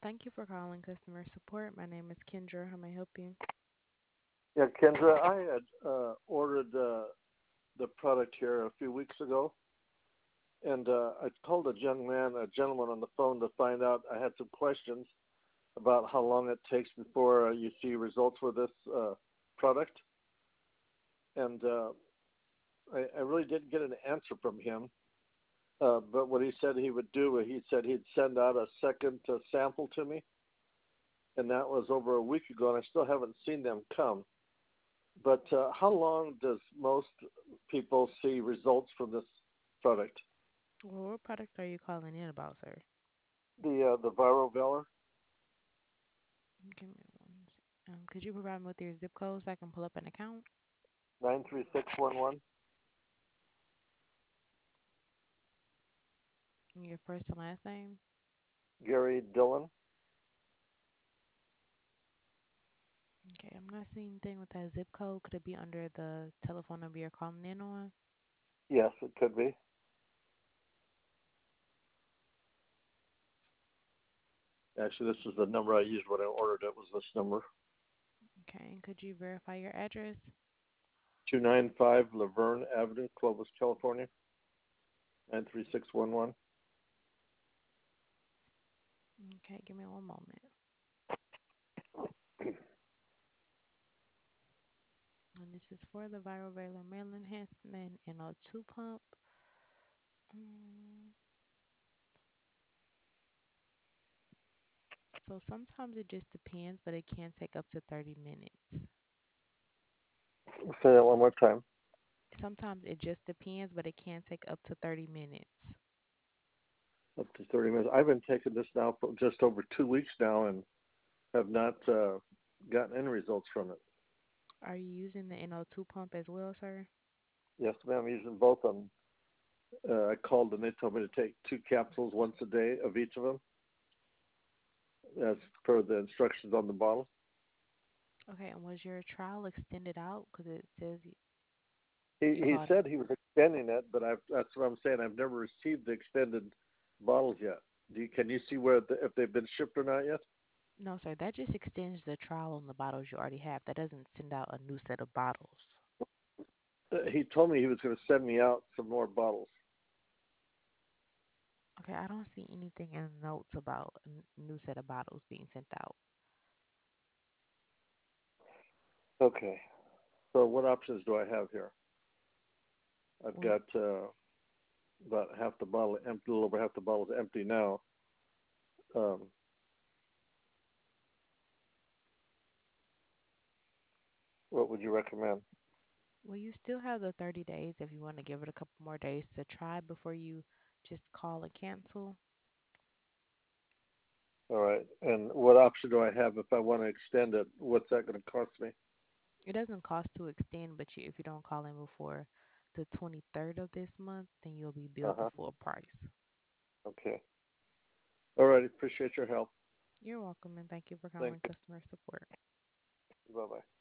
Thank you for calling customer support. My name is Kendra. How may I help you? Yeah, Kendra, I had ordered the product here a few weeks ago, and I told a gentleman on the phone to find out. I had some questions about how long it takes before you see results for this product, and I really didn't get an answer from him. But what he said he would do, he said he'd send out a second sample to me, and that was over a week ago, and I still haven't seen them come. But how long does most people see results from this product? Well, what product are you calling in about, sir? The Viral Valor Give me one. Could you provide me with your zip code so I can pull up an account? 93611. And your first and last name? Gary Dillon. Okay, I'm not seeing anything with that zip code. Could it be under the telephone number you're calling in on? Yes, it could be. Actually, this is the number I used when I ordered it. Was this number Okay, and could you verify your address? 295 Laverne Avenue, Clovis, California 93611? Okay, give me one moment. And this is for the Viral Veiler Male Enhancement NO2 pump. Mm, so sometimes it just depends, but it can take up to 30 minutes. Say that one more time. Sometimes it just depends, but it can take up to 30 minutes. Up to 30 minutes. I've been taking this now for just over 2 weeks now and have not gotten any results from it. Are you using the NO2 pump as well, sir? Yes, ma'am. I'm using both of them. I called and they told me to take 2 capsules once a day of each of them, as per the instructions on the bottle. Okay, and was your trial extended out? Because it says He you he called. said he was extending it, but that's what I'm saying. I've never received the extended bottles yet. Can you see if they've been shipped or not yet? No, sir, that just extends the trial on the bottles you already have. That doesn't send out a new set of bottles. He told me he was going to send me out some more bottles. Okay, I don't see anything in the notes about a new set of bottles being sent out. Okay. So what options do I have here? I've Well, got about half the bottle empty, a little over half the bottle is empty now. Um, what would you recommend? well, you still have the 30 days if you want to give it a couple more days to try before you just call and cancel. All right. And what option do I have if I want to extend it? What's that going to cost me? It doesn't cost to extend, but if you don't call in before the 23rd of this month, then you'll be Uh billed the huh. full price. Okay. All right. Appreciate your help. You're welcome, and thank you for Thank calling you. customer support. Bye bye.